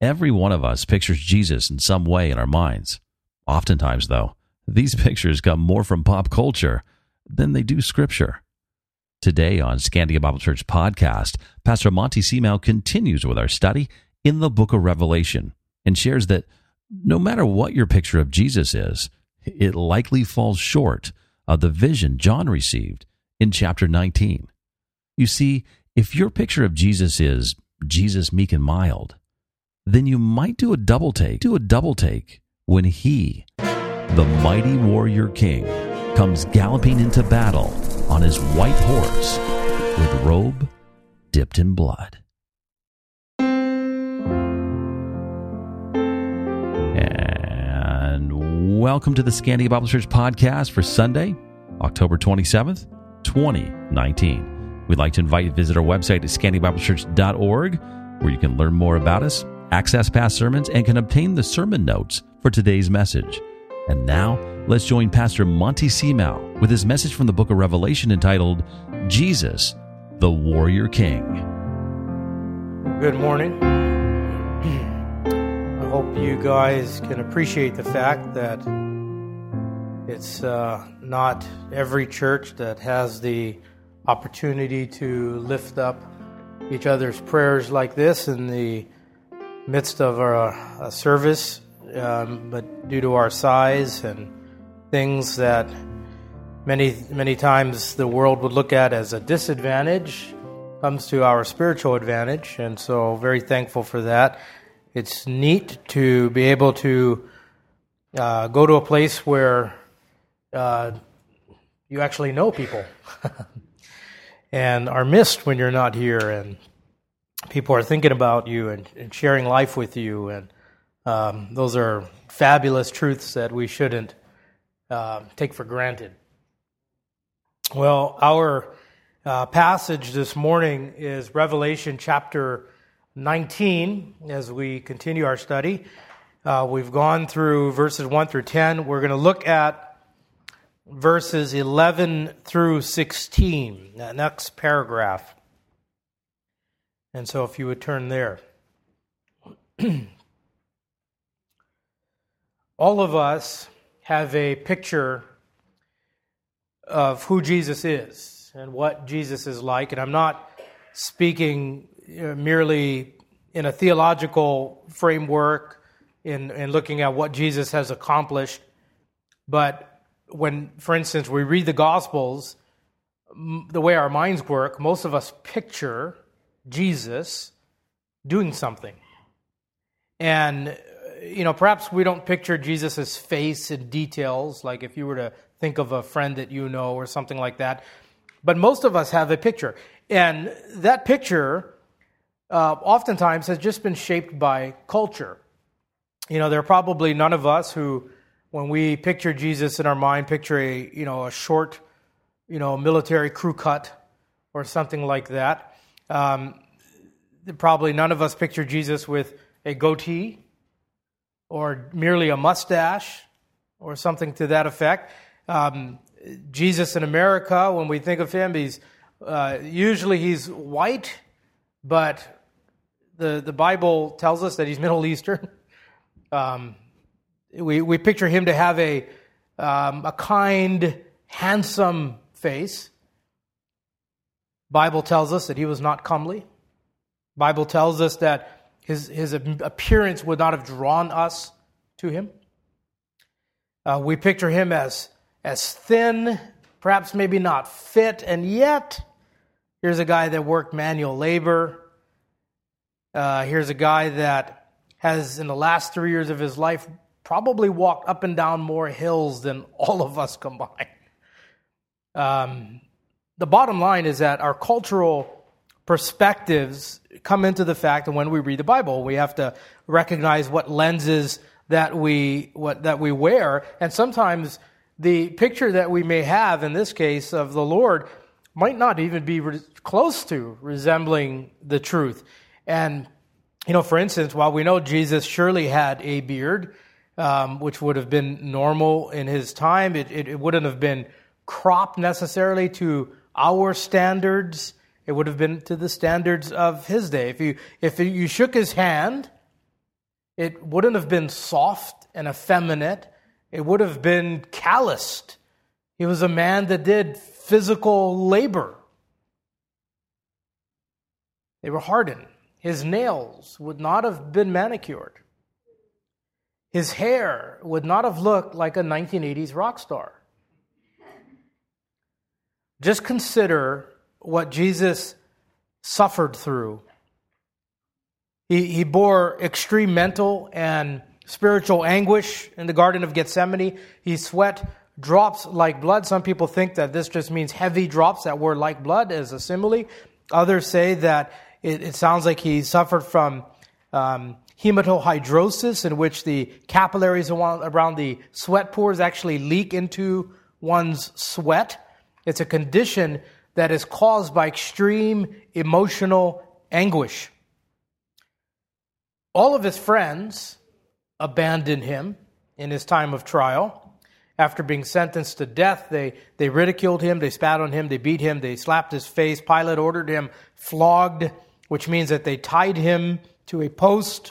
Every one of us pictures Jesus in some way in our minds. Oftentimes, though, these pictures come more from pop culture than they do Scripture. Today on Scandia Bible Church podcast, Pastor Monty Seamau continues with our study in the book of Revelation and shares that no matter what your picture of Jesus is, it likely falls short of the vision John received in chapter 19. You see, if your picture of Jesus is Jesus meek and mild, then you might do a double take when he, the mighty warrior king, comes galloping into battle on his white horse with robe dipped in blood. And welcome to the Scandia Bible Church podcast for Sunday, October 27th, 2019. We'd like to invite you to visit our website at scandiabiblechurch.org, where you can learn more about us, access past sermons, and can obtain the sermon notes for today's message. And now, let's join Pastor Monty Seamau with his message from the book of Revelation entitled, Jesus, the Warrior King. Good morning. I hope you guys can appreciate the fact that it's not every church that has the opportunity to lift up each other's prayers like this in the midst of a service, but due to our size and things that many times the world would look at as a disadvantage comes to our spiritual advantage, and so very thankful for that. It's neat to be able to go to a place where you actually know people and are missed when you're not here, and people are thinking about you and sharing life with you, and those are fabulous truths that we shouldn't take for granted. Well, our passage this morning is Revelation chapter 19 as we continue our study. We've gone through verses 1 through 10. We're going to look at verses 11 through 16, that next paragraph. And so if you would turn there. All of us have a picture of who Jesus is and what Jesus is like. And I'm not speaking merely in a theological framework in looking at what Jesus has accomplished. But when, for instance, we read the Gospels, the way our minds work, most of us picture Jesus doing something. And, perhaps we don't picture Jesus' face in details, like if you were to think of a friend that you know or something like that. But most of us have a picture. And that picture oftentimes has just been shaped by culture. There are probably none of us who, when we picture Jesus in our mind, picture a short, military crew cut or something like that. Probably none of us picture Jesus with a goatee or merely a mustache or something to that effect. Jesus in America, when we think of him, he's white, but the Bible tells us that he's Middle Eastern. We picture him to have a kind, handsome face. Bible tells us that he was not comely. Bible tells us that his appearance would not have drawn us to him. We picture him as thin, perhaps maybe not fit, and yet here's a guy that worked manual labor. Here's a guy that has, in the last 3 years of his life, probably walked up and down more hills than all of us combined. The bottom line is that our cultural perspectives come into the fact that when we read the Bible, we have to recognize what lenses that we wear, and sometimes the picture that we may have in this case of the Lord might not even be close to resembling the truth. And for instance, while we know Jesus surely had a beard, which would have been normal in his time, it wouldn't have been cropped necessarily to our standards. It would have been to the standards of his day. If you shook his hand, It wouldn't have been soft and effeminate. It would have been calloused. He was a man that did physical labor. They were hardened. His nails would not have been manicured. His hair would not have looked like a 1980s rock star. Just consider what Jesus suffered through. He bore extreme mental and spiritual anguish in the Garden of Gethsemane. He sweat drops like blood. Some people think that this just means heavy drops that were like blood as a simile. Others say that it sounds like he suffered from hematohydrosis, in which the capillaries around the sweat pores actually leak into one's sweat. It's a condition that is caused by extreme emotional anguish. All of his friends abandoned him in his time of trial. After being sentenced to death, they ridiculed him, they spat on him, they beat him, they slapped his face. Pilate ordered him flogged, which means that they tied him to a post.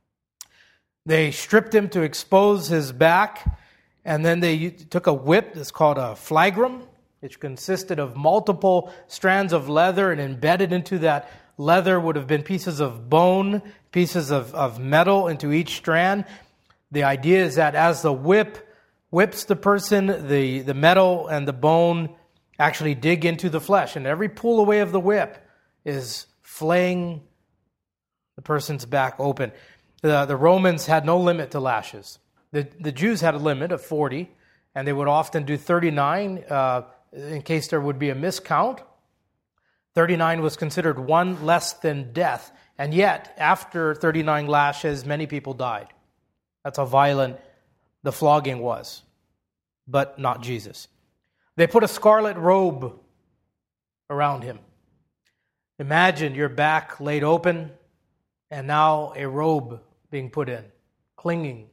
They stripped him to expose his back, and then they took a whip that's called a flagrum, which consisted of multiple strands of leather, and embedded into that leather would have been pieces of bone, pieces of metal into each strand. The idea is that as the whip whips the person, the metal and the bone actually dig into the flesh, and every pull away of the whip is flaying the person's back open. The Romans had no limit to lashes. The Jews had a limit of 40, and they would often do 39 in case there would be a miscount. 39 was considered one less than death, and yet after 39 lashes, many people died. That's how violent the flogging was, but not Jesus. They put a scarlet robe around him. Imagine your back laid open, and now a robe being put in, clinging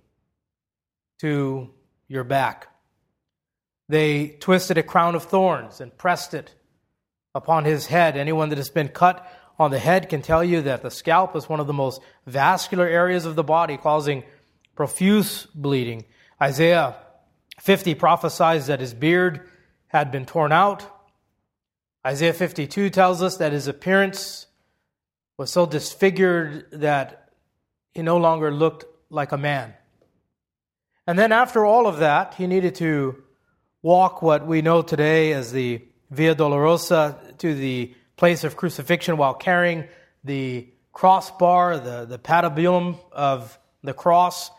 to your back. They twisted a crown of thorns and pressed it upon his head. Anyone that has been cut on the head can tell you that the scalp is one of the most vascular areas of the body, causing profuse bleeding. Isaiah 50 prophesies that his beard had been torn out. Isaiah 52 tells us that his appearance was so disfigured that he no longer looked like a man. And then after all of that, he needed to walk what we know today as the Via Dolorosa to the place of crucifixion while carrying the crossbar, the patibulum of the cross.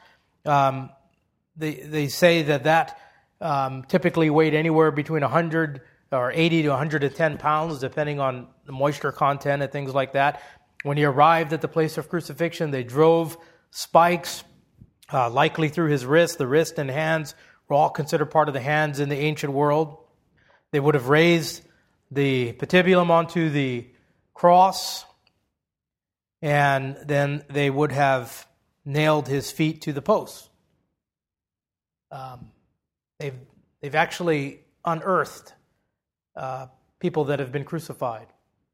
They say that typically weighed anywhere between 100 or 80 to 110 pounds, depending on the moisture content and things like that. When he arrived at the place of crucifixion, they drove spikes likely through his wrist. The wrist and hands were all considered part of the hands in the ancient world. They would have raised the patibulum onto the cross, and then they would have nailed his feet to the posts. They've actually unearthed people that have been crucified.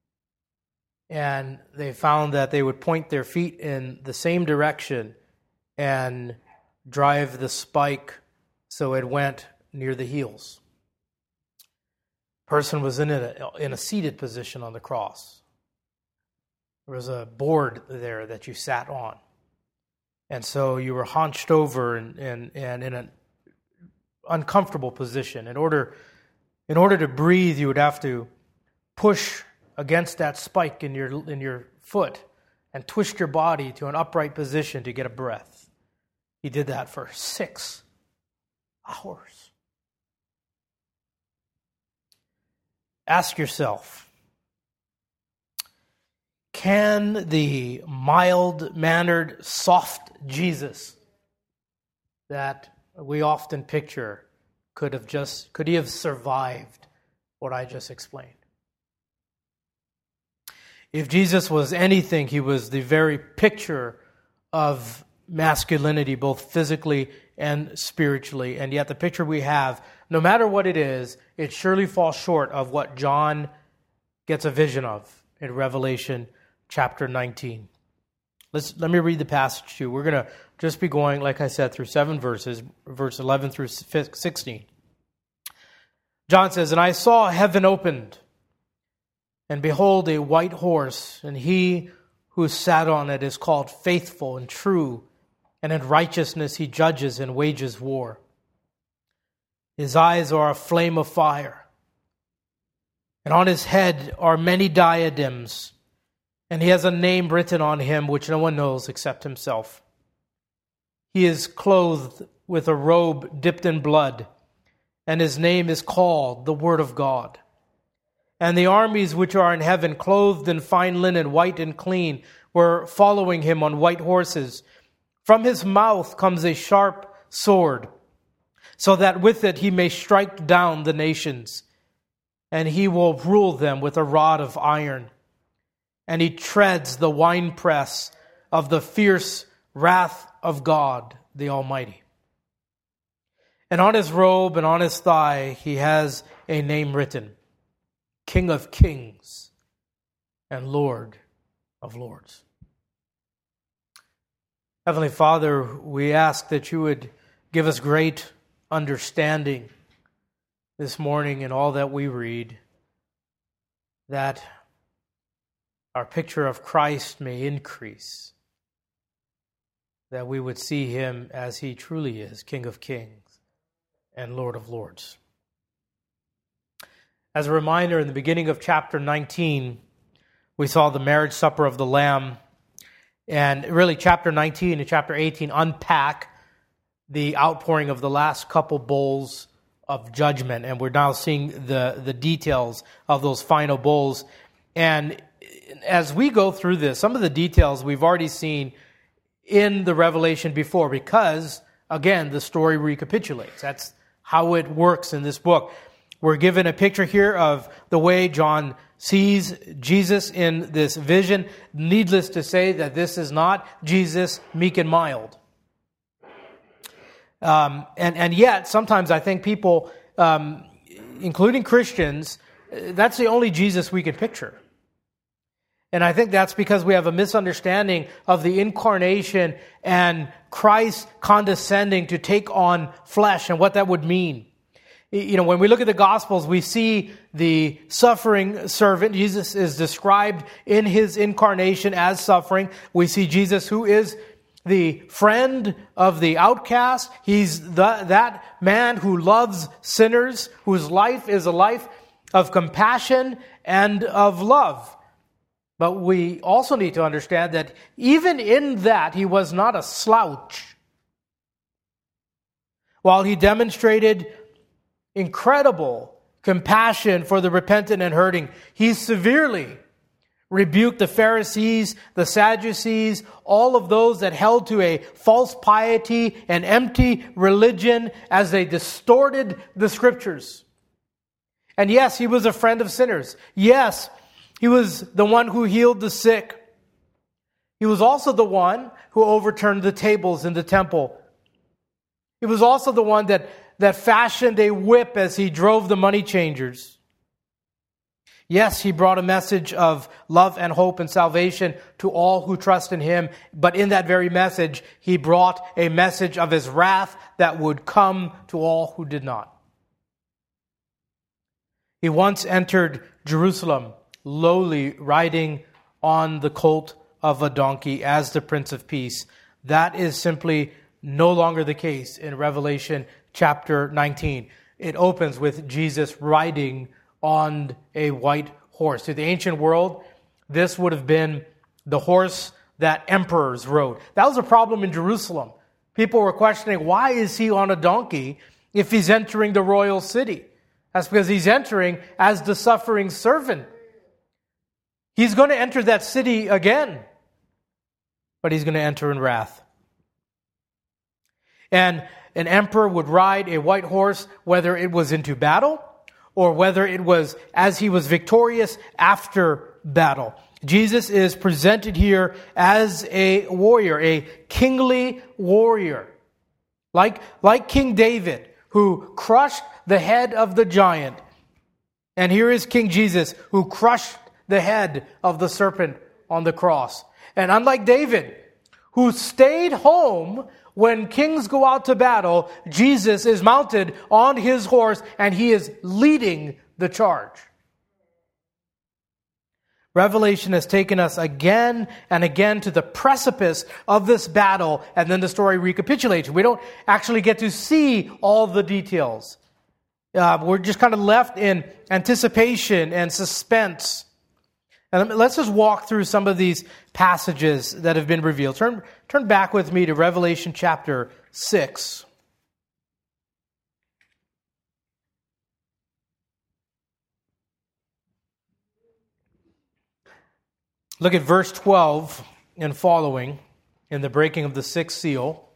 And they found that they would point their feet in the same direction and drive the spike so it went near the heels. Person was in a seated position on the cross. There was a board there that you sat on. And so you were hunched over and in an uncomfortable position. In order to breathe, you would have to push against that spike in your foot and twist your body to an upright position to get a breath. He did that for 6 hours. Ask yourself, can the mild-mannered, soft Jesus that we often picture could he have survived what I just explained? If Jesus was anything, he was the very picture of masculinity, both physically and spiritually. And yet the picture we have, no matter what it is, it surely falls short of what John gets a vision of in Revelation chapter 19. Let me read the passage to you. We're going to just be going, like I said, through 7 verses, verse 11 through 16. John says, "And I saw heaven opened, and behold, a white horse, and he who sat on it is called Faithful and True, and in righteousness he judges and wages war. His eyes are a flame of fire, and on his head are many diadems, and he has a name written on him which no one knows except himself. He is clothed with a robe dipped in blood, and his name is called the Word of God. And the armies which are in heaven, clothed in fine linen, white and clean, were following him on white horses. From his mouth comes a sharp sword, so that with it he may strike down the nations, and he will rule them with a rod of iron. And he treads the winepress of the fierce wrath of God the Almighty. And on his robe and on his thigh he has a name written, King of Kings and Lord of Lords." Heavenly Father, we ask that you would give us great understanding this morning in all that we read, that our picture of Christ may increase, that we would see him as he truly is, King of Kings and Lord of Lords. As a reminder, in the beginning of chapter 19, we saw the marriage supper of the Lamb, and really chapter 19 and chapter 18 unpack the outpouring of the last couple bowls of judgment, and we're now seeing the details of those final bowls. And as we go through this, some of the details we've already seen in the Revelation before, because, again, the story recapitulates. That's how it works in this book. We're given a picture here of the way John sees Jesus in this vision. Needless to say that this is not Jesus meek and mild. And yet, sometimes I think people, including Christians, that's the only Jesus we can picture. And I think that's because we have a misunderstanding of the incarnation and Christ condescending to take on flesh and what that would mean. You know, when we look at the Gospels, we see the suffering servant. Jesus is described in his incarnation as suffering. We see Jesus, who is the friend of the outcast. He's that man who loves sinners, whose life is a life of compassion and of love. But we also need to understand that even in that, he was not a slouch. While he demonstrated incredible compassion for the repentant and hurting, he severely rebuked the Pharisees, the Sadducees, all of those that held to a false piety and empty religion as they distorted the Scriptures. And yes, he was a friend of sinners. Yes, he was the one who healed the sick. He was also the one who overturned the tables in the temple. He was also the one that fashioned a whip as he drove the money changers. Yes, he brought a message of love and hope and salvation to all who trust in him. But in that very message, he brought a message of his wrath that would come to all who did not. He once entered Jerusalem lowly, riding on the colt of a donkey as the Prince of Peace. That is simply no longer the case in Revelation chapter 19. It opens with Jesus riding on a white horse. To the ancient world, this would have been the horse that emperors rode. That was a problem in Jerusalem. People were questioning, why is he on a donkey if he's entering the royal city? That's because he's entering as the suffering servant. He's going to enter that city again, but he's going to enter in wrath. And an emperor would ride a white horse, whether it was into battle or whether it was as he was victorious after battle. Jesus is presented here as a warrior, a kingly warrior. Like King David, who crushed the head of the giant. And here is King Jesus, who crushed the head of the serpent on the cross. And unlike David, who stayed home when kings go out to battle, Jesus is mounted on his horse and he is leading the charge. Revelation has taken us again and again to the precipice of this battle, and then the story recapitulates. We don't actually get to see all the details. We're just kind of left in anticipation and suspense. And let's just walk through some of these passages that have been revealed. Turn back with me to Revelation chapter 6. Look at verse 12 and following in the breaking of the sixth seal.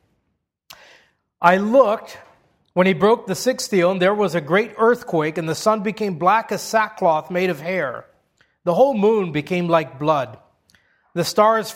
I looked when he broke the sixth seal, and there was a great earthquake, and the sun became black as sackcloth made of hair. The whole moon became like blood. The stars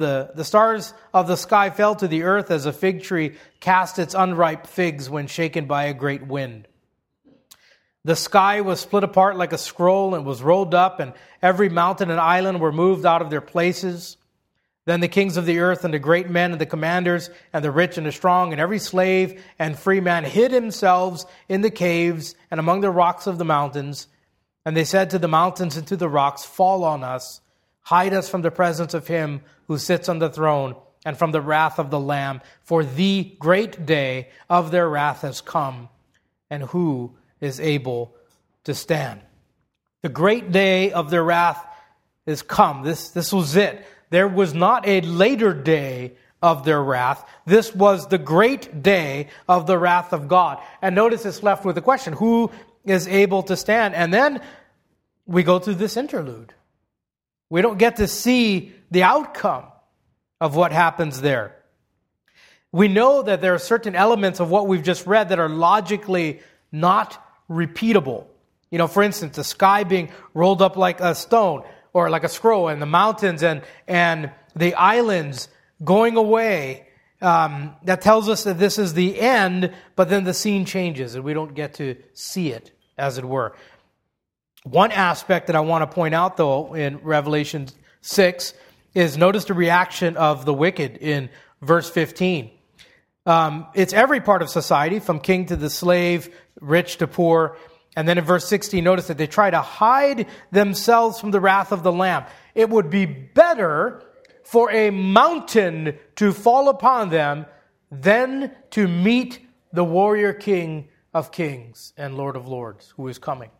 of the sky fell to the earth as a fig tree cast its unripe figs when shaken by a great wind. The sky was split apart like a scroll and was rolled up, and every mountain and island were moved out of their places. Then the kings of the earth and the great men and the commanders and the rich and the strong and every slave and free man hid themselves in the caves and among the rocks of the mountains. And they said to the mountains and to the rocks, fall on us, hide us from the presence of him who sits on the throne and from the wrath of the Lamb, for the great day of their wrath has come, and who is able to stand? The great day of their wrath is come. This was it. There was not a later day of their wrath. This was the great day of the wrath of God. And notice it's left with the question, who is able to stand? And then we go through this interlude. We don't get to see the outcome of what happens there. We know that there are certain elements of what we've just read that are logically not repeatable. You know, for instance, the sky being rolled up like a stone or like a scroll, and the mountains and the islands going away. That tells us that this is the end, but then the scene changes and we don't get to see it, as it were. One aspect that I want to point out, though, in Revelation 6 is notice the reaction of the wicked in verse 15. It's every part of society, from king to the slave, rich to poor. And then in verse 16, notice that they try to hide themselves from the wrath of the Lamb. It would be better for a mountain to fall upon them than to meet the warrior King of kings and Lord of lords who is coming.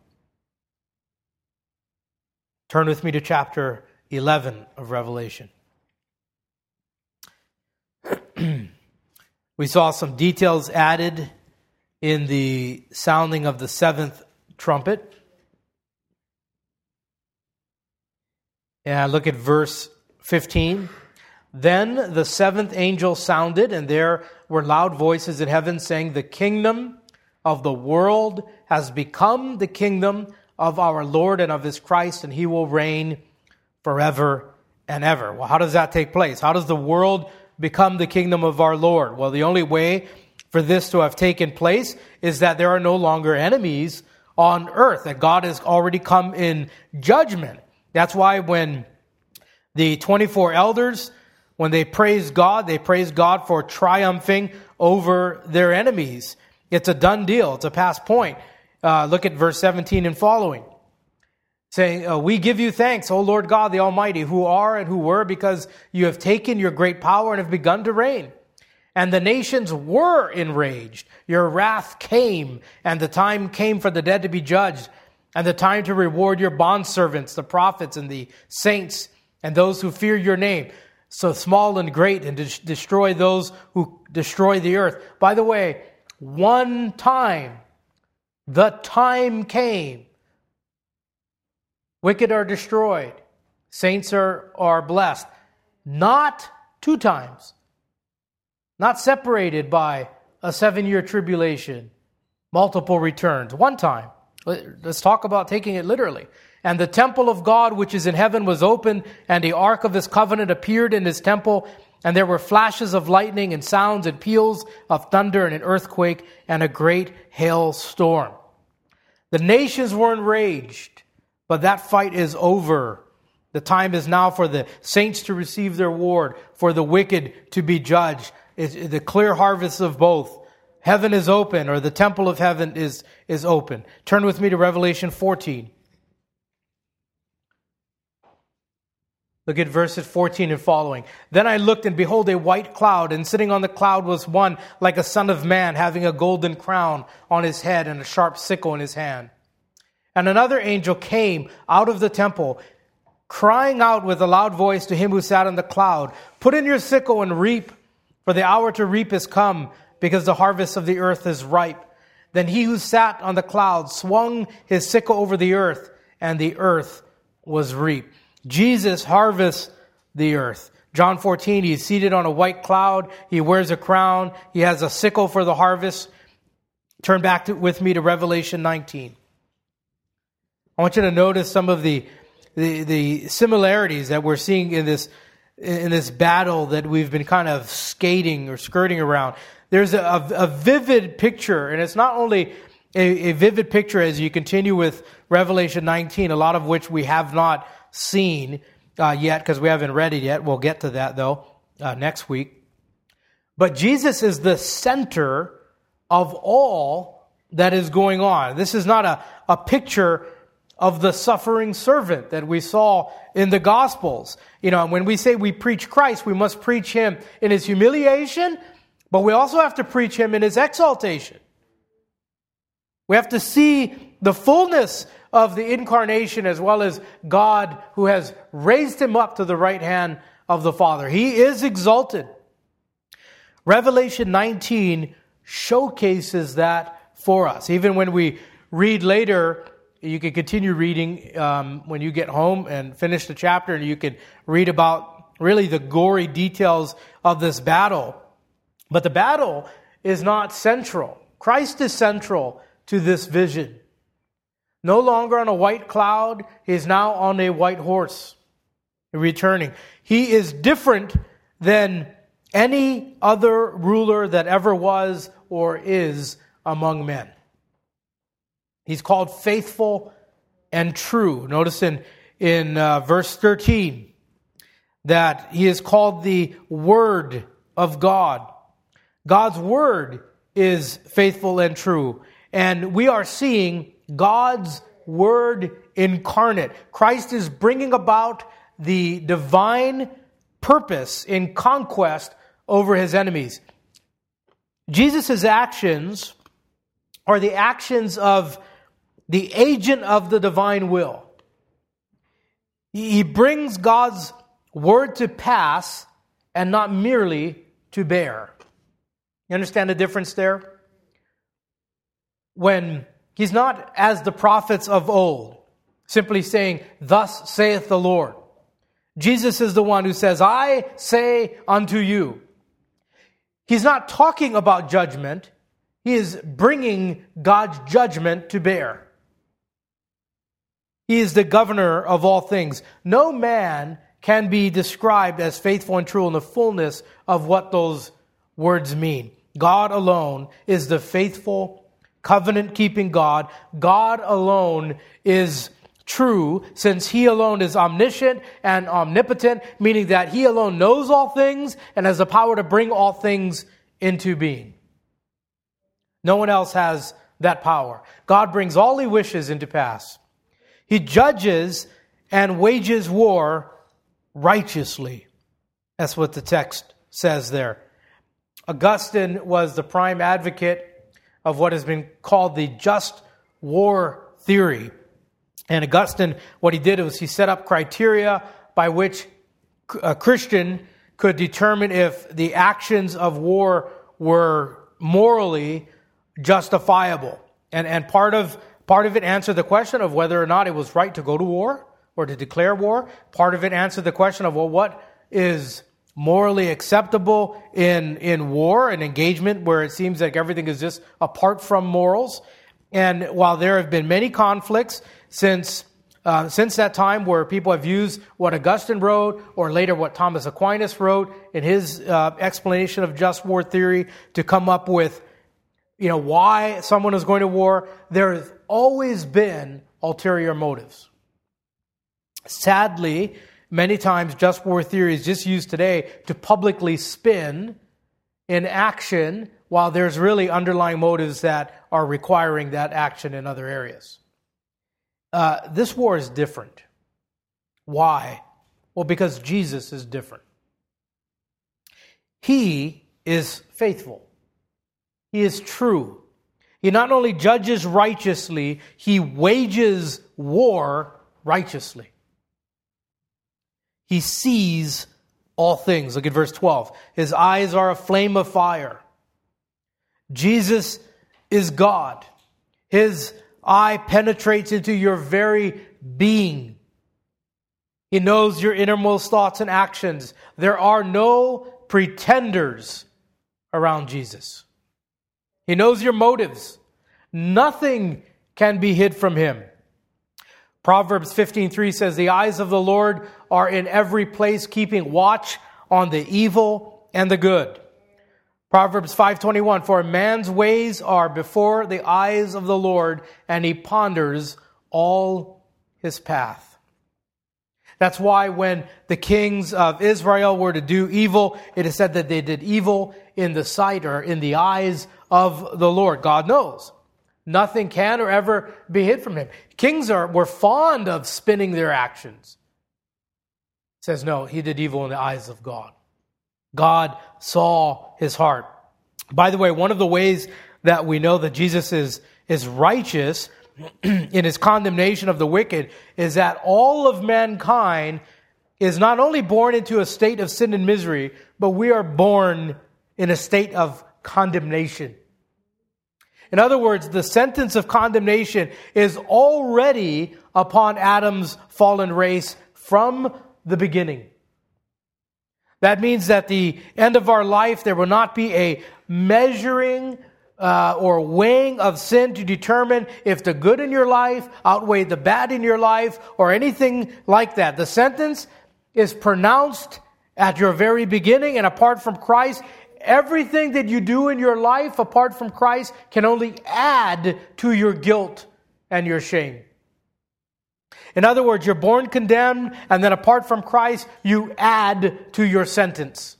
Turn with me to chapter 11 of Revelation. We saw some details added in the sounding of the seventh trumpet. And look at verse 15. Then the seventh angel sounded, and there were loud voices in heaven saying, the kingdom of the world has become the kingdom of our Lord and of his Christ, and he will reign forever and ever. Well, how does that take place? How does the world become the kingdom of our Lord? Well, the only way for this to have taken place is that there are no longer enemies on earth, that God has already come in judgment. That's why when the 24 elders, when they praise God for triumphing over their enemies. It's a done deal. It's a past point. Look at verse 17 and following. Saying, we give you thanks, O Lord God, the Almighty, who are and who were, because you have taken your great power and have begun to reign. And the nations were enraged. Your wrath came, and the time came for the dead to be judged, and the time to reward your bondservants, the prophets and the saints, and those who fear your name, so small and great, and to destroy those who destroy the earth. By the way, one time, the time came. Wicked are destroyed. Saints are blessed. Not two times. Not separated by a 7-year tribulation. Multiple returns. One time. Let's talk about taking it literally. And the temple of God which is in heaven was opened, and the ark of his covenant appeared in his temple, and there were flashes of lightning and sounds and peals of thunder and an earthquake and a great hailstorm. The nations were enraged, but that fight is over The time is now for the saints to receive their reward, for the wicked to be judged. It's the clear harvest of both. Heaven is open, or the temple of heaven is open. Turn with me to Revelation 14. Look at verses 14 and following. Then I looked, and behold, a white cloud, and sitting on the cloud was one like a son of man, having a golden crown on his head and a sharp sickle in his hand. And another angel came out of the temple, crying out with a loud voice to him who sat on the cloud, "Put in your sickle and reap, for the hour to reap is come, because the harvest of the earth is ripe." Then he who sat on the cloud swung his sickle over the earth, and the earth was reaped. Jesus harvests the earth. John 14, he's seated on a white cloud. He wears a crown. He has a sickle for the harvest. Turn back with me to Revelation 19. I want you to notice some of the similarities that we're seeing in this battle that we've been kind of skating or skirting around. There's a vivid picture, and it's not only a vivid picture as you continue with Revelation 19, a lot of which we have not seen yet because we haven't read it yet. We'll get to that, though, next week. But Jesus is the center of all that is going on. This is not a picture of the suffering servant that we saw in the Gospels. You know, when we say we preach Christ, we must preach Him in His humiliation, but we also have to preach Him in His exaltation. We have to see the fullness of the incarnation as well as God who has raised Him up to the right hand of the Father. He is exalted. Revelation 19 showcases that for us. Even when we read later, you can continue reading when you get home and finish the chapter, and you can read about really the gory details of this battle. But the battle is not central. Christ is central to this vision. No longer on a white cloud, He is now on a white horse, returning. He is different than any other ruler that ever was or is among men. He's called faithful and true. Notice in verse 13 that He is called the Word of God. God's Word is faithful and true. And we are seeing God's Word incarnate. Christ is bringing about the divine purpose in conquest over His enemies. Jesus' actions are the actions of the agent of the divine will. He brings God's Word to pass and not merely to bear. You understand the difference there? When He's not as the prophets of old, simply saying, "Thus saith the Lord." Jesus is the one who says, "I say unto you." He's not talking about judgment. He is bringing God's judgment to bear. He is the governor of all things. No man can be described as faithful and true in the fullness of what those words mean. God alone is the faithful, covenant-keeping God. God alone is true, since He alone is omniscient and omnipotent, meaning that He alone knows all things and has the power to bring all things into being. No one else has that power. God brings all He wishes into pass. He judges and wages war righteously. That's what the text says there. Augustine was the prime advocate of what has been called the just war theory. And Augustine, what he did was he set up criteria by which a Christian could determine if the actions of war were morally justifiable. And part of it answered the question of whether or not it was right to go to war or to declare war. Part of it answered the question of, well, what is morally acceptable in war and engagement where it seems like everything is just apart from morals. And while there have been many conflicts since that time where people have used what Augustine wrote or later what Thomas Aquinas wrote in his explanation of just war theory to come up with why someone is going to war, there has always been ulterior motives. Sadly, many times just war theory is just used today to publicly spin in action while there's really underlying motives that are requiring that action in other areas. This war is different. Why? Well, because Jesus is different. He is faithful. He is true. He not only judges righteously, he wages war righteously. He sees all things. Look at verse 12. His eyes are a flame of fire. Jesus is God. His eye penetrates into your very being. He knows your innermost thoughts and actions. There are no pretenders around Jesus. He knows your motives. Nothing can be hid from him. Proverbs 15:3 says, "The eyes of the Lord are in every place, keeping watch on the evil and the good." Proverbs 5:21, "For a man's ways are before the eyes of the Lord, and he ponders all his path." That's why when the kings of Israel were to do evil, it is said that they did evil in the sight or in the eyes of the Lord. God knows. Nothing can or ever be hid from him. Kings were fond of spinning their actions. It says, no, he did evil in the eyes of God. God saw his heart. By the way, one of the ways that we know that Jesus is righteous in his condemnation of the wicked is that all of mankind is not only born into a state of sin and misery, but we are born in a state of condemnation. In other words, the sentence of condemnation is already upon Adam's fallen race from the beginning. That means that the end of our life, there will not be a measuring or weighing of sin to determine if the good in your life outweigh the bad in your life or anything like that. The sentence is pronounced at your very beginning, and apart from Christ, everything that you do in your life apart from Christ can only add to your guilt and your shame. In other words, you're born condemned, and then apart from Christ, you add to your sentence.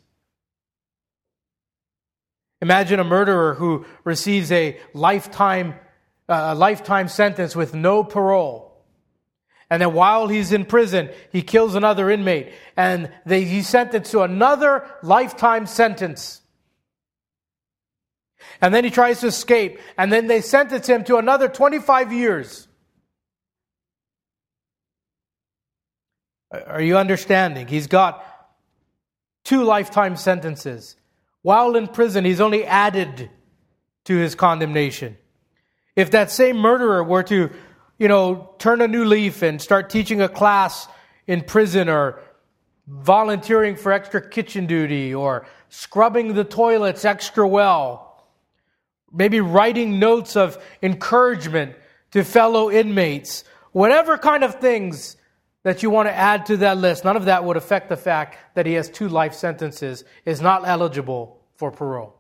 Imagine a murderer who receives a lifetime sentence with no parole. And then while he's in prison, he kills another inmate. And he's sentenced to another lifetime sentence. And then he tries to escape. And then they sentence him to another 25 years. Are you understanding? He's got 2 lifetime sentences. While in prison, he's only added to his condemnation. If that same murderer were to, turn a new leaf and start teaching a class in prison or volunteering for extra kitchen duty or scrubbing the toilets extra well, maybe writing notes of encouragement to fellow inmates, whatever kind of things that you want to add to that list, none of that would affect the fact that he has 2 life sentences, is not eligible for parole.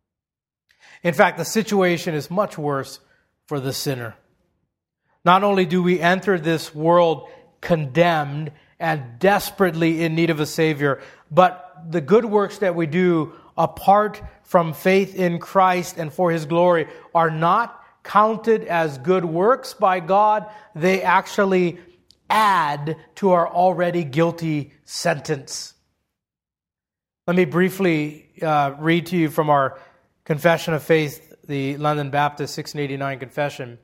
In fact, the situation is much worse for the sinner. Not only do we enter this world condemned and desperately in need of a Savior, but the good works that we do apart from faith in Christ and for His glory are not counted as good works by God. They actually add to our already guilty sentence. Let me briefly read to you from our Confession of Faith, the London Baptist 1689 Confession.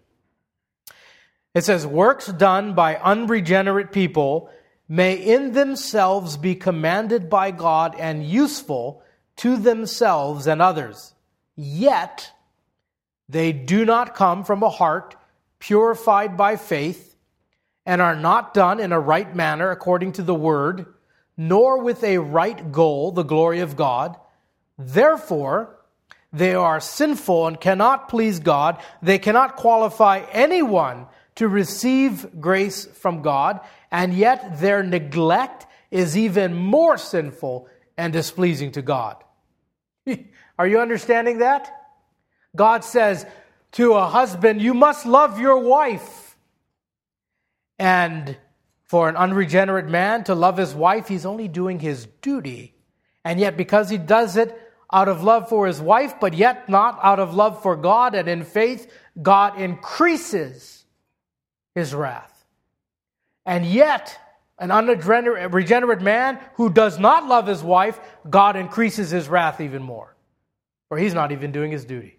It says, "Works done by unregenerate people may in themselves be commanded by God and useful to themselves and others. Yet they do not come from a heart purified by faith, and are not done in a right manner according to the word, nor with a right goal, the glory of God. Therefore, they are sinful and cannot please God. They cannot qualify anyone to receive grace from God, and yet their neglect is even more sinful and displeasing to God." Are you understanding that? God says to a husband, you must love your wife. And For an unregenerate man to love his wife, he's only doing his duty. And yet because he does it out of love for his wife, but yet not out of love for God and in faith, God increases his wrath. And yet, an unregenerate man who does not love his wife, God increases his wrath even more. For he's not even doing his duty.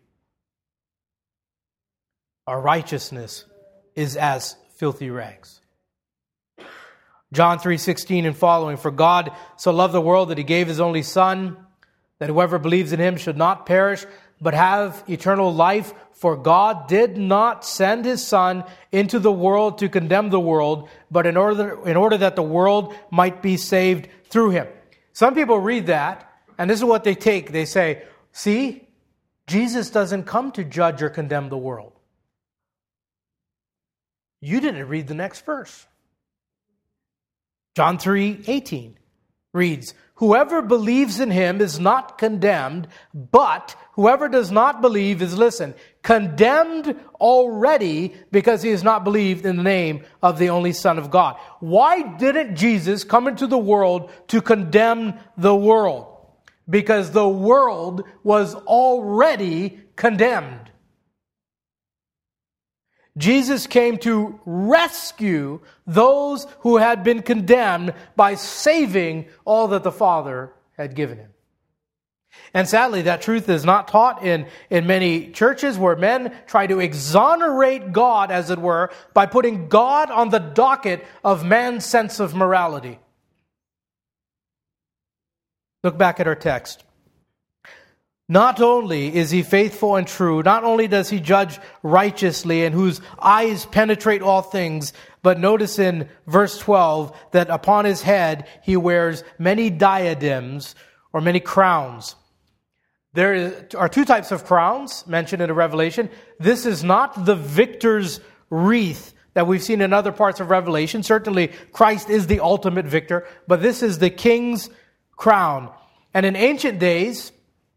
Our righteousness is as filthy rags. John 3:16 and following, for God so loved the world that he gave his only Son, that whoever believes in him should not perish, but have eternal life. For God did not send his Son into the world to condemn the world, but in order that the world might be saved through him. Some people read that, and this is what they take. They say, see, Jesus doesn't come to judge or condemn the world. You didn't read the next verse. John 3:18 reads, whoever believes in him is not condemned, but whoever does not believe is, listen, condemned already because he has not believed in the name of the only Son of God. Why didn't Jesus come into the world to condemn the world? Because the world was already condemned. Jesus came to rescue those who had been condemned by saving all that the Father had given him. And sadly, that truth is not taught in many churches, where men try to exonerate God, as it were, by putting God on the docket of man's sense of morality. Look back at our text. Not only is he faithful and true, not only does he judge righteously and whose eyes penetrate all things, but notice in verse 12 that upon his head he wears many diadems or many crowns. There are two types of crowns mentioned in the Revelation. This is not the victor's wreath that we've seen in other parts of Revelation. Certainly Christ is the ultimate victor, but this is the king's crown. And in ancient days,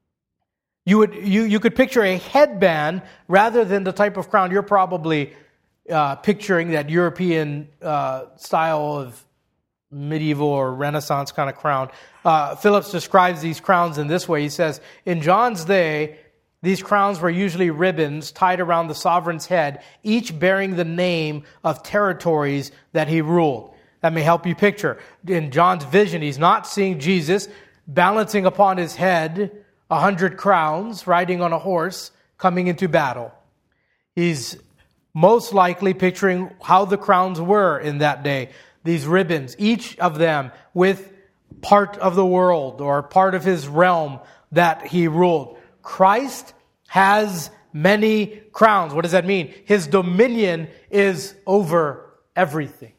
you could picture a headband rather than the type of crown you're probably picturing, that European style of medieval or Renaissance kind of crown. Phillips describes these crowns in this way. He says, in John's day, these crowns were usually ribbons tied around the sovereign's head, each bearing the name of territories that he ruled. That may help you picture. In John's vision, he's not seeing Jesus balancing upon his head 100 crowns, riding on a horse, coming into battle. He's most likely picturing how the crowns were in that day. These ribbons, each of them with part of the world or part of his realm that he ruled. Christ has many crowns. What does that mean? His dominion is over everything.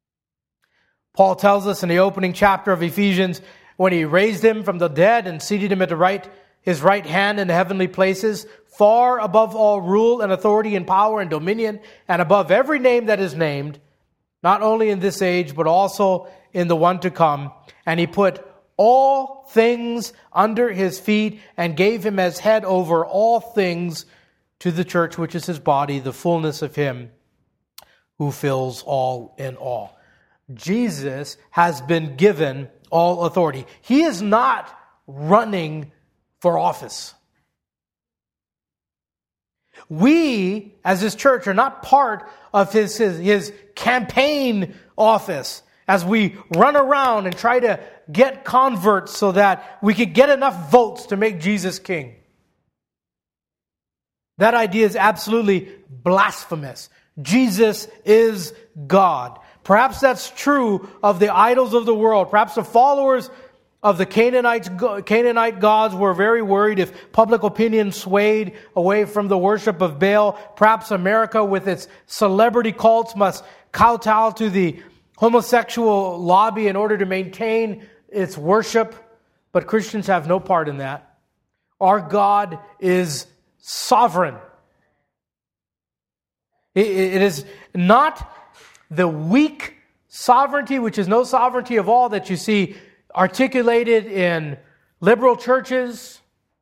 Paul tells us in the opening chapter of Ephesians, when he raised him from the dead and seated him at his right hand in the heavenly places, far above all rule and authority and power and dominion, and above every name that is named, not only in this age, but also in the one to come. And he put all things under his feet and gave him as head over all things to the church, which is his body, the fullness of him who fills all in all. Jesus has been given all authority. He is not running for office. We, as his church, are not part of his campaign office as we run around and try to get converts so that we could get enough votes to make Jesus king. That idea is absolutely blasphemous. Jesus is God. Perhaps that's true of the idols of the world. Perhaps the followers of the Canaanite gods were very worried if public opinion swayed away from the worship of Baal. Perhaps America, with its celebrity cults, must kowtow to the homosexual lobby in order to maintain its worship. But Christians have no part in that. Our God is sovereign. It is not the weak sovereignty, which is no sovereignty of all, that you see articulated in liberal churches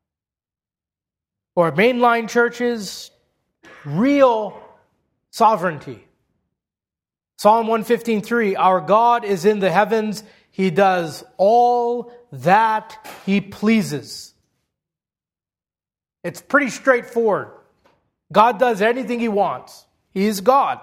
or mainline churches. Real sovereignty Psalm 115:3, our God is in the heavens. He does all that He pleases. It's pretty straightforward. God does anything He wants. He is God.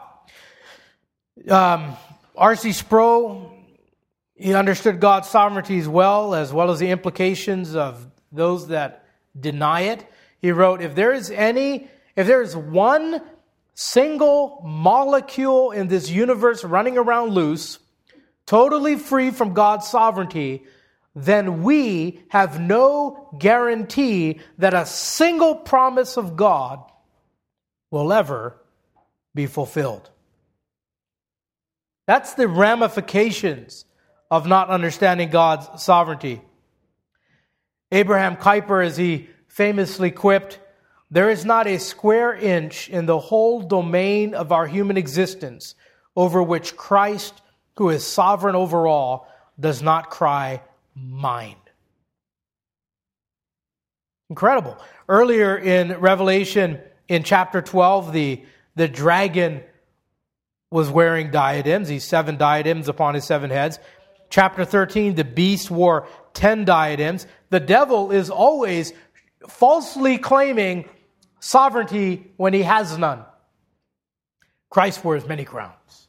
R.C. Sproul, he understood God's sovereignty as well as the implications of those that deny it. He wrote, if there is one single molecule in this universe running around loose, totally free from God's sovereignty, then we have no guarantee that a single promise of God will ever be fulfilled. That's the ramifications of not understanding God's sovereignty. Abraham Kuyper, as he famously quipped, there is not a square inch in the whole domain of our human existence over which Christ, who is sovereign over all, does not cry, mine. Incredible. Earlier in Revelation, in chapter 12, the dragon was wearing diadems, these 7 diadems upon his 7 heads. Chapter 13, the beast wore 10 diadems. The devil is always falsely claiming sovereignty when he has none. Christ wears many crowns.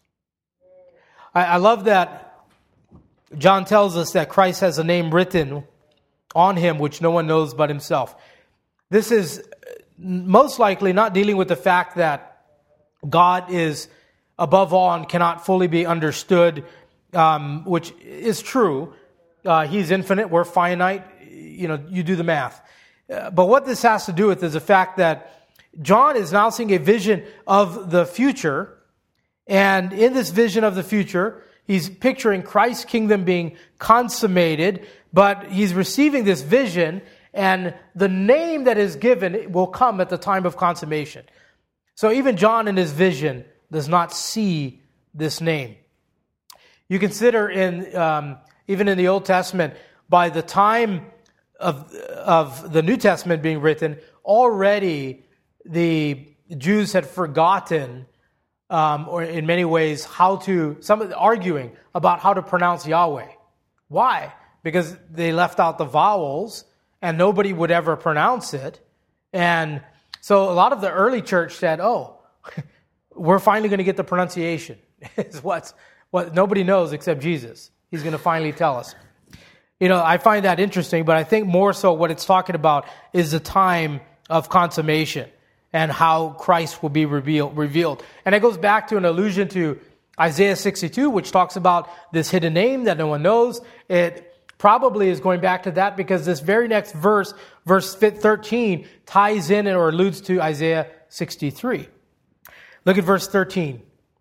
I love that John tells us that Christ has a name written on Him which no one knows but Himself. This is most likely not dealing with the fact that God is above all and cannot fully be understood, which is true. He's infinite, we're finite. You do the math. But what this has to do with is the fact that John is now seeing a vision of the future. And in this vision of the future, he's picturing Christ's kingdom being consummated. But he's receiving this vision, and the name that is given will come at the time of consummation. So even John in his vision does not see this name. You consider even in the Old Testament, by the time of the New Testament being written, already the Jews had forgotten, or in many ways, arguing about how to pronounce Yahweh. Why? Because they left out the vowels and nobody would ever pronounce it. And so a lot of the early church said, we're finally going to get the pronunciation. It's what nobody knows except Jesus. He's going to finally tell us. I find that interesting, but I think more so what it's talking about is the time of consummation and how Christ will be revealed. And it goes back to an allusion to Isaiah 62, which talks about this hidden name that no one knows. It probably is going back to that because this very next verse 13, ties in or alludes to Isaiah 63. Look at verse 13.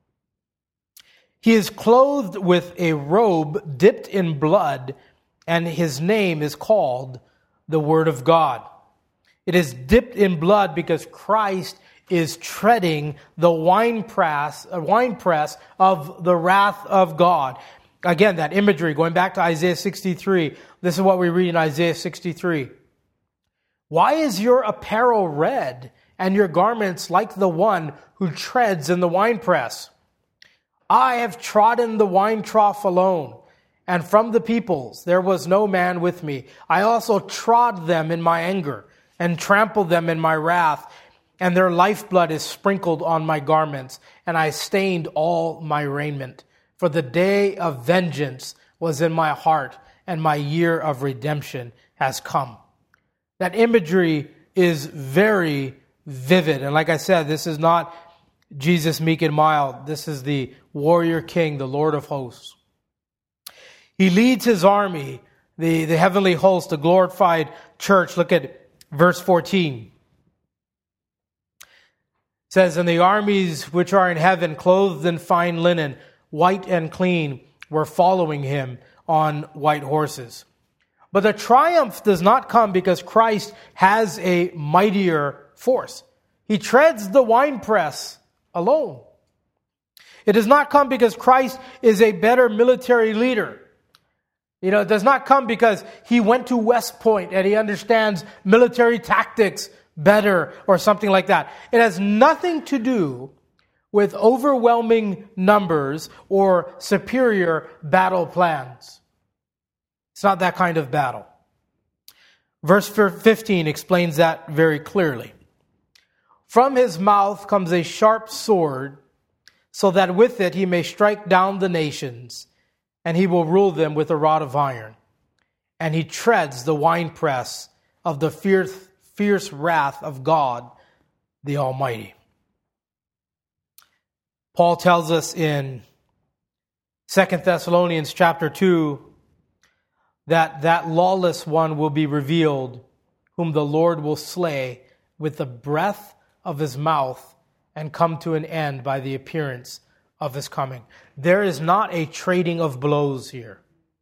He is clothed with a robe dipped in blood, and his name is called the Word of God. It is dipped in blood because Christ is treading the winepress of the wrath of God. Again, that imagery, going back to Isaiah 63, this is what we read in Isaiah 63. Why is your apparel red and your garments like the one who treads in the winepress? I have trodden the wine trough alone, and from the peoples there was no man with me. I also trod them in my anger and trampled them in my wrath, and their lifeblood is sprinkled on my garments, and I stained all my raiment. For the day of vengeance was in my heart, and my year of redemption has come. That imagery is very vivid. And like I said, this is not Jesus meek and mild. This is the warrior king, the Lord of hosts. He leads his army, the heavenly host, the glorified church. Look at verse 14. It says, and the armies which are in heaven, clothed in fine linen, white and clean, were following him on white horses. But the triumph does not come because Christ has a mightier force. He treads the winepress alone. It does not come because Christ is a better military leader. It does not come because he went to West Point and he understands military tactics better or something like that. It has nothing to do with overwhelming numbers or superior battle plans. It's not that kind of battle. Verse 15 explains that very clearly. From his mouth comes a sharp sword, so that with it he may strike down the nations, and he will rule them with a rod of iron. And he treads the winepress of the fierce wrath of God, the Almighty. Paul tells us in 2 Thessalonians chapter 2 that lawless one will be revealed, whom the Lord will slay with the breath of his mouth and come to an end by the appearance of his coming. There is not a trading of blows here.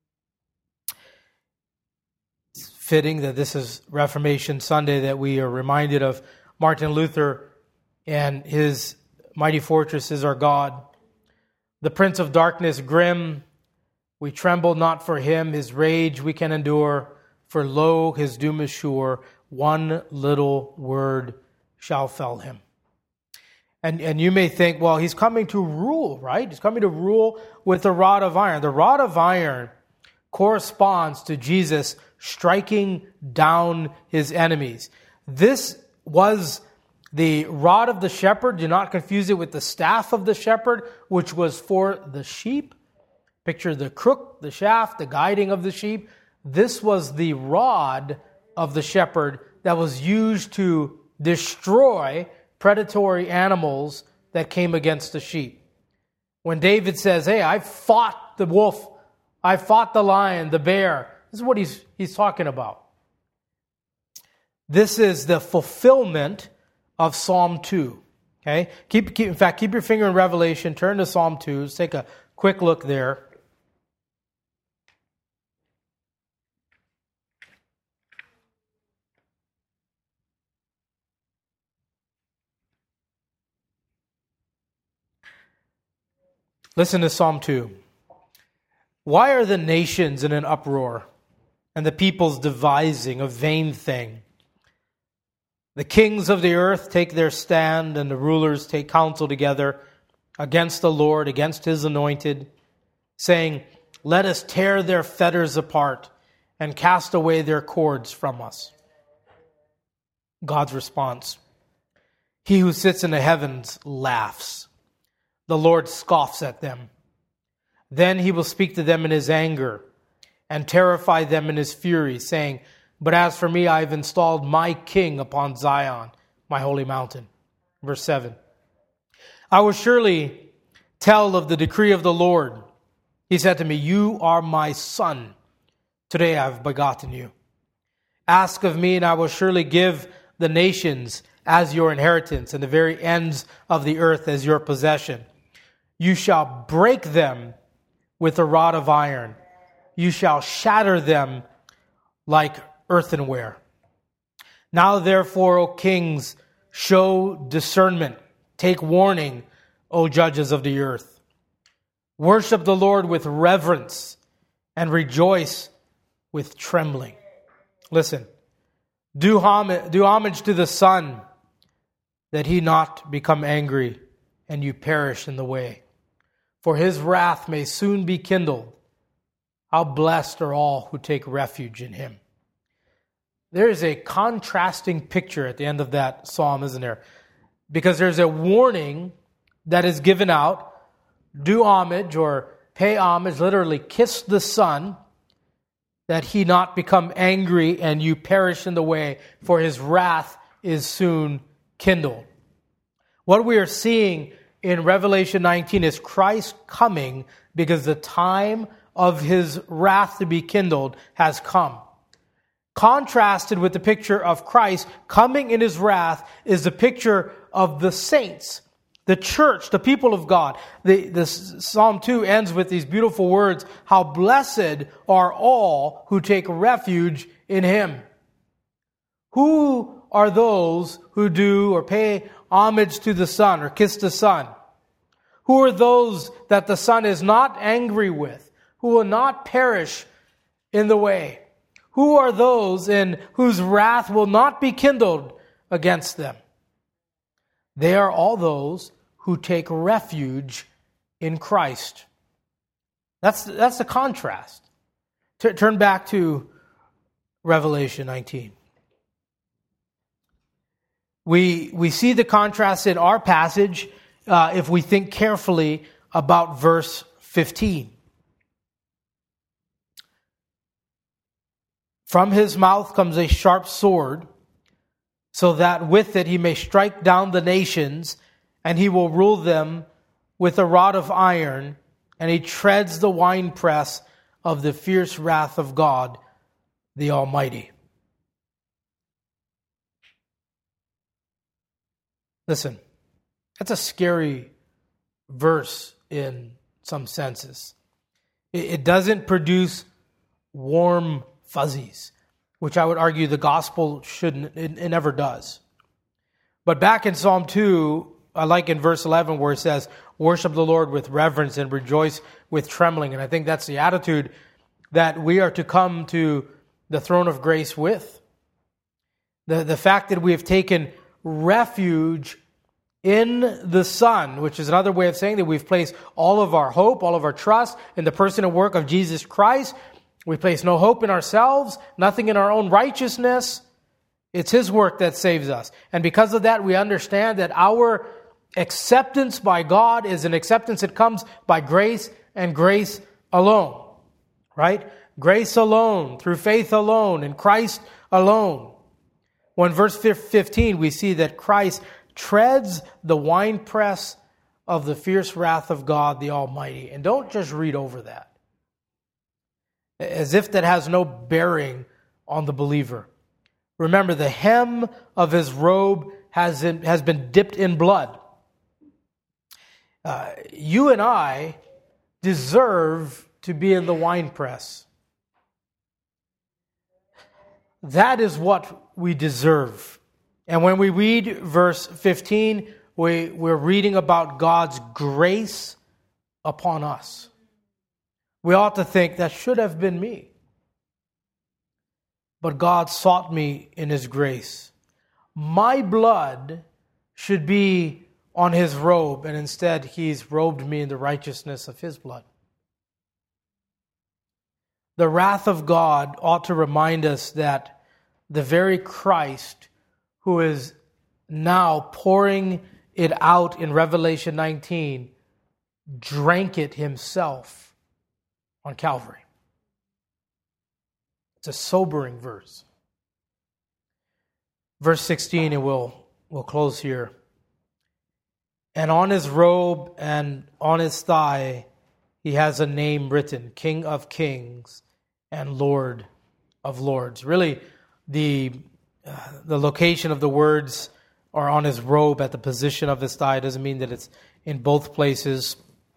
It's fitting that this is Reformation Sunday, that we are reminded of Martin Luther and his mighty fortress is our God. The prince of darkness grim, we tremble not for him. His rage we can endure, for lo, his doom is sure. One little word shall fell him. And you may think, well, he's coming to rule, right? He's coming to rule with the rod of iron. The rod of iron corresponds to Jesus striking down his enemies. This was the rod of the shepherd. Do not confuse it with the staff of the shepherd, which was for the sheep. Picture the crook, the shaft, the guiding of the sheep. This was the rod of the shepherd that was used to destroy predatory animals that came against the sheep. When David says, hey, I fought the wolf, I fought the lion, the bear, this is what he's talking about. This is the fulfillment of Psalm 2. Okay? Keep your finger in Revelation, turn to Psalm 2, let's take a quick look there. Listen to Psalm 2. Why are the nations in an uproar, and the peoples devising a vain thing? The kings of the earth take their stand, and the rulers take counsel together against the Lord, against his anointed, saying, let us tear their fetters apart and cast away their cords from us. God's response: he who sits in the heavens laughs. The Lord scoffs at them. Then he will speak to them in his anger and terrify them in his fury, saying, but as for me, I have installed my king upon Zion, my holy mountain. Verse 7. I will surely tell of the decree of the Lord. He said to me, you are my son. Today I have begotten you. Ask of me, and I will surely give the nations as your inheritance, and the very ends of the earth as your possession. You shall break them with a rod of iron. You shall shatter them like earthenware. Now therefore, O kings, show discernment. Take warning, O judges of the earth. Worship the Lord with reverence and rejoice with trembling. Listen, do homage to the Son, that he not become angry and you perish in the way. For his wrath may soon be kindled. How blessed are all who take refuge in him. There is a contrasting picture at the end of that psalm, isn't there? Because there's a warning that is given out. Do homage or pay homage, literally kiss the Son, that he not become angry and you perish in the way, for his wrath is soon kindled. What we are seeing in Revelation 19 is Christ coming because the time of his wrath to be kindled has come. Contrasted with the picture of Christ coming in his wrath is the picture of the saints, the church, the people of God. The Psalm 2 ends with these beautiful words, how blessed are all who take refuge in him. Who are those who do or pay homage to the Son or kiss the Son? Who are those that the Son is not angry with, who will not perish in the way? Who are those in whose wrath will not be kindled against them? They are all those who take refuge in Christ. That's the contrast. Turn back to Revelation 19. We see the contrast in our passage if we think carefully about verse 15. From his mouth comes a sharp sword, so that with it he may strike down the nations, and he will rule them with a rod of iron, and he treads the winepress of the fierce wrath of God, the Almighty. Listen, that's a scary verse in some senses. It doesn't produce warm fuzzies, which I would argue the gospel shouldn't, it never does. But back in Psalm 2, I like in verse 11 where it says, worship the Lord with reverence and rejoice with trembling. And I think that's the attitude that we are to come to the throne of grace with. The fact that we have taken refuge in the Son, which is another way of saying that we've placed all of our hope, all of our trust in the person and work of Jesus Christ. We place no hope in ourselves, nothing in our own righteousness. It's His work that saves us. And because of that, we understand that our acceptance by God is an acceptance that comes by grace and grace alone. Right? Grace alone, through faith alone, in Christ alone. Well, in verse 15, we see that Christ treads the winepress of the fierce wrath of God, the Almighty. And don't just read over that as if that has no bearing on the believer. Remember, the hem of his robe has been dipped in blood. You and I deserve to be in the winepress. That is what we deserve. And when we read verse 15, we're reading about God's grace upon us. We ought to think that should have been me. But God sought me in His grace. My blood should be on His robe, and instead He's robed me in the righteousness of His blood. The wrath of God ought to remind us that the very Christ who is now pouring it out in Revelation 19 drank it Himself on Calvary. It's a sobering verse. Verse 16, and we'll close here. And on his robe and on his thigh, he has a name written, King of Kings and Lord of Lords. Really, the location of the words are on his robe at the position of his thigh. It doesn't mean that it's in both places.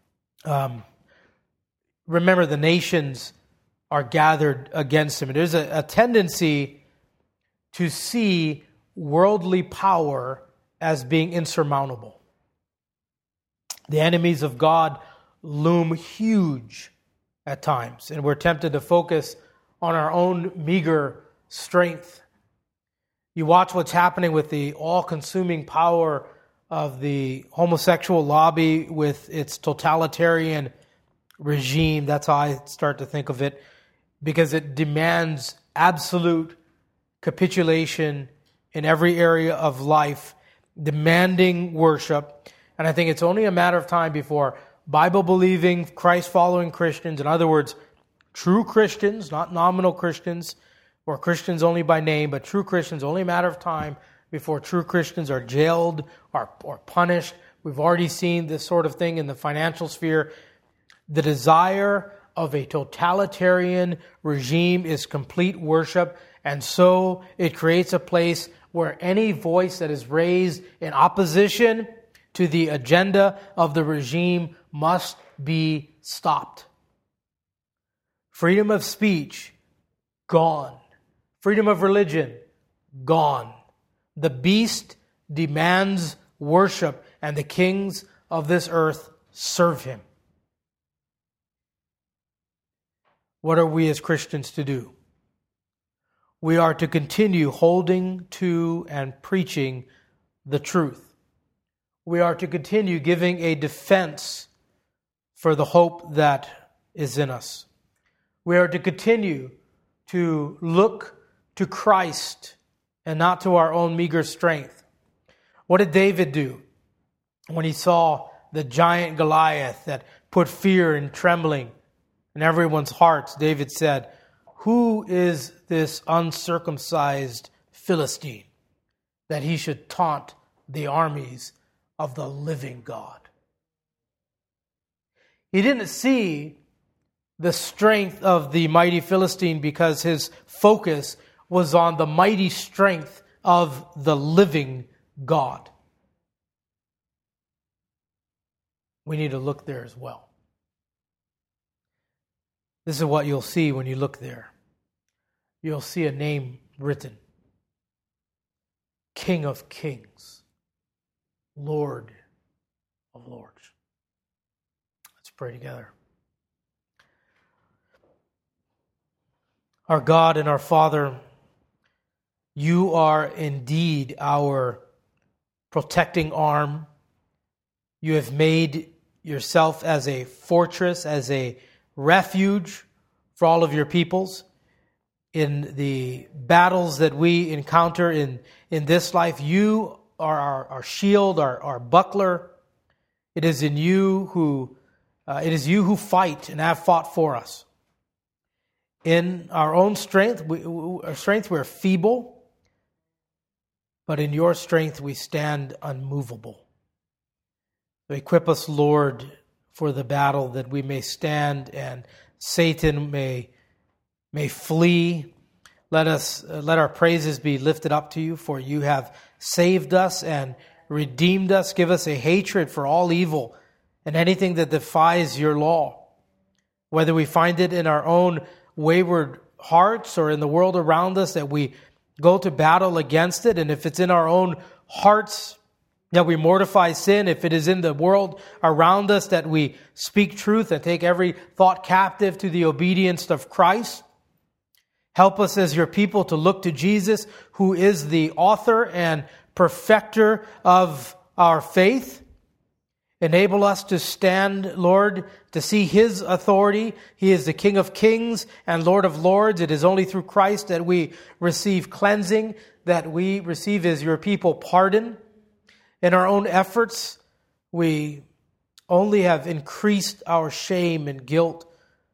Remember, the nations are gathered against him. There's a tendency to see worldly power as being insurmountable. The enemies of God loom huge at times, and we're tempted to focus on our own meager strength. You watch what's happening with the all-consuming power of the homosexual lobby with its totalitarian regime. That's how I start to think of it, because it demands absolute capitulation in every area of life, demanding worship. And I think it's only a matter of time before Bible-believing, Christ-following Christians, in other words, true Christians, not nominal Christians, or Christians only by name, but true Christians, only a matter of time before true Christians are jailed or punished. We've already seen this sort of thing in the financial sphere. The desire of a totalitarian regime is complete worship, and so it creates a place where any voice that is raised in opposition to the agenda of the regime must be stopped. Freedom of speech, gone. Freedom of religion, gone. The beast demands worship, and the kings of this earth serve him. What are we as Christians to do? We are to continue holding to and preaching the truth. we are to continue giving a defense for the hope that is in us. We are to continue to look to Christ and not to our own meager strength. What did David do when he saw the giant Goliath that put fear and trembling in everyone's hearts? David said, "Who is this uncircumcised Philistine that he should taunt the armies of the living God?" He didn't see the strength of the mighty Philistine because his focus was on the mighty strength of the living God. We need to look there as well. This is what you'll see when you look there. You'll see a name written: King of Kings, Lord of Lords. Let's pray together. Our God and our Father, you are indeed our protecting arm. You have made yourself as a fortress, as a refuge for all of your peoples. In the battles that we encounter in this life, you are our shield, our buckler. It is you who fight and have fought for us. In our own strength, we're feeble, but in your strength we stand unmovable. So equip us, Lord, for the battle, that we may stand and Satan may flee. Let our praises be lifted up to you, for you have saved us and redeemed us. Give us a hatred for all evil and anything that defies your law, whether we find it in our own wayward hearts or in the world around us, that we go to battle against it. And if it's in our own hearts, that we mortify sin. If it is in the world around us, that we speak truth and take every thought captive to the obedience of Christ. Help us as your people to look to Jesus, who is the author and perfecter of our faith. Enable us to stand, Lord, to see his authority. He is the King of Kings and Lord of Lords. It is only through Christ that we receive cleansing, that we receive as your people pardon. In our own efforts, we only have increased our shame and guilt,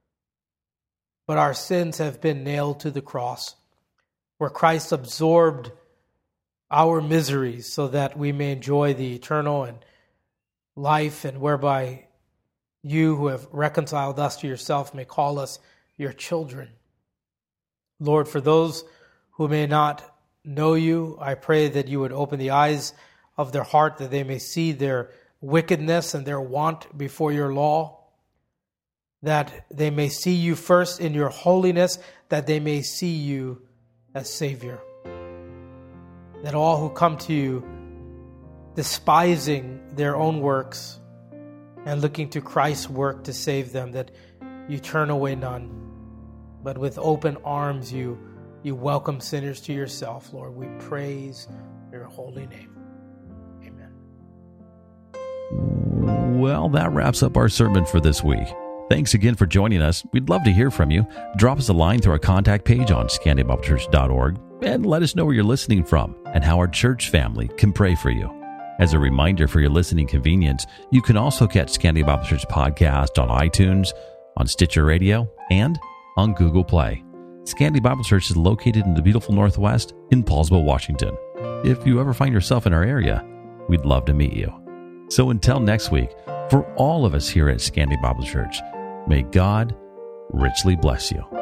but our sins have been nailed to the cross, where Christ absorbed our miseries so that we may enjoy the eternal and life, and whereby you who have reconciled us to yourself may call us your children. Lord, for those who may not know you, I pray that you would open the eyes of their heart, that they may see their wickedness and their want before your law, that they may see you first in your holiness, that they may see you as Savior. That all who come to you despising their own works and looking to Christ's work to save them, that you turn away none, but with open arms you welcome sinners to yourself. Lord, we praise your holy name. Amen. Well, that wraps up our sermon for this week. Thanks again for joining us. We'd love to hear from you. Drop us a line through our contact page on ScandiaBibleChurch.org and let us know where you're listening from and how our church family can pray for you. As a reminder, for your listening convenience, you can also catch Scandia Bible Church podcast on iTunes, on Stitcher Radio, and on Google Play. Scandia Bible Church is located in the beautiful Northwest in Paulsville, Washington. If you ever find yourself in our area, we'd love to meet you. So until next week, for all of us here at Scandia Bible Church, may God richly bless you.